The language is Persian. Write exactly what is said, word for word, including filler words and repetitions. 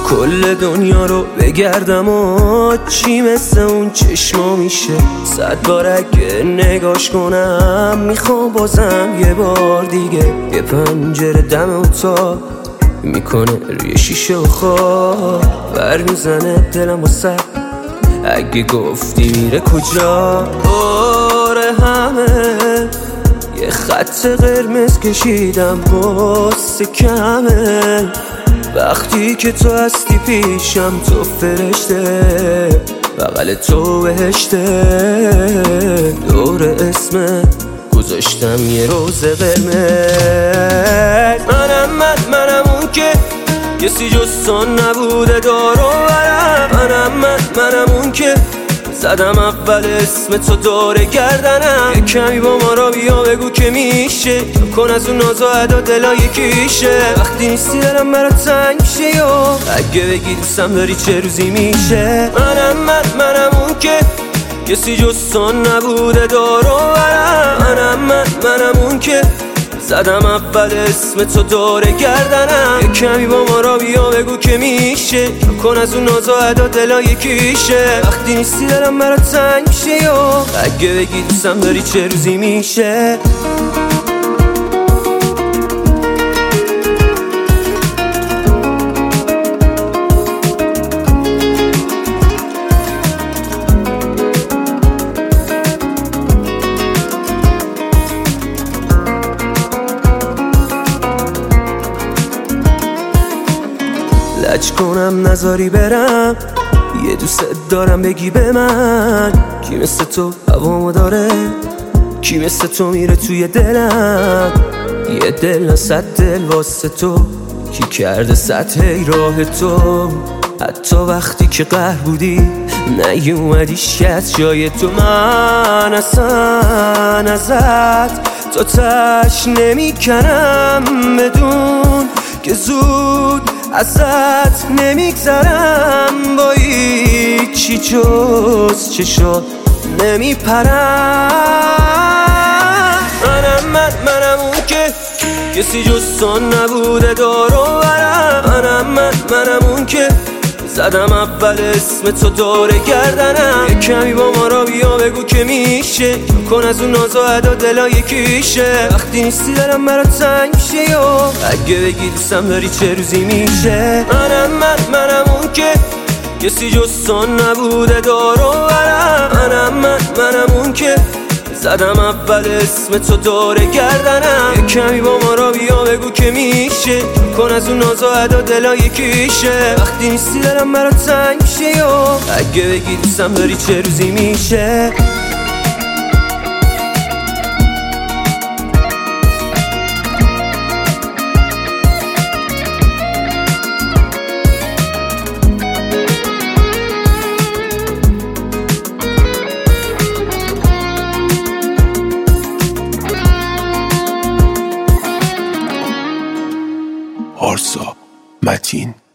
کل دنیا رو بگردم و چی مثل اون چشما میشه. صد بار اگه نگاش کنم میخوام بازم یه بار دیگه. یه پنجره دم اتاق میکنه روی شیشه و خواب بر میزنه دلم و سر. اگه گفتی میره کجا آره همه یه خط قرمز کشیدم واسه کمه. وقتی که تو هستی پیشم تو فرشته بغل تو بهشته. دور اسمت گذاشتم یه روز قرمز. منم من منم اون که کسی جز تو نبوده دار و برم. منم من منم اون که زدم اول اسم تو داره گردنم. یه کمی با ما را بیا بگو که میشه کن از اون ناز و ادا دلا یکیشه. وقتی نیستی دلم برات تنگ میشه یا اگه بگی دوستم داری چه روزی میشه. منم من منم اون که کسی جز تو نبوده دار و برم. منم من منم اون که زدم اول اسم تو داره گردنم. یه کمی با ما را بیا بگو که میشه کن از اون ناز و ادا دلا یکیشه. وقتی نیستی دلم برات تنگ میشه یا اگه بگی دوستم داری چه روزی میشه. لج کنم نذاری برم یه دوست دارم بگی به من. کی مثل تو هوامو داره کی مثل تو میره توی دلم. یه دل صد دل واسه تو کی کرده سطح راه تو. حتی وقتی که قهر بودی نیومدی شد جای تو. من اصلا ازت تا تش نمی کنم بدون که زود ازت نمیگذرم. با هیچی جز چشات نمیپرم. منم من منم اون که کسی جز تو نبوده دار و برم. منم من منم اون که زدم اول اسم تو داره گردنم. یه کمی با ما را بیا بگو که میشه کن از اون ناز و ادا دلا یکیشه. وقتی نیستی دلم برات تنگ میشه یا اگه بگی دوستم داری چه روزی میشه. منم من منم اون که کسی جز تو نبوده دار و برم. منم من منم اون که زدم اول اسم تو داره گردنم. یه کمی با ما را بیا بگو که میشه کن از اون ناز و ادا دلا یکیشه. وقتی نیستی دلم برات تنگ میشه یا اگه بگی دوستم داری چه روزی میشه. آرسا متین